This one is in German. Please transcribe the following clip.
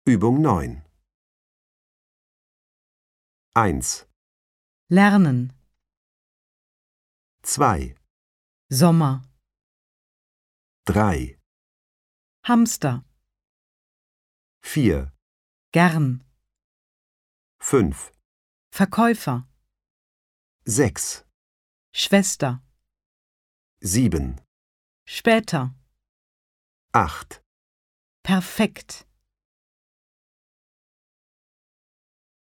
Übung 9. 1, Lernen. 2, Sommer. 3, Hamster. 4, Gern. 5, Verkäufer. 6, Schwester. 7, Später. 8. Perfekt.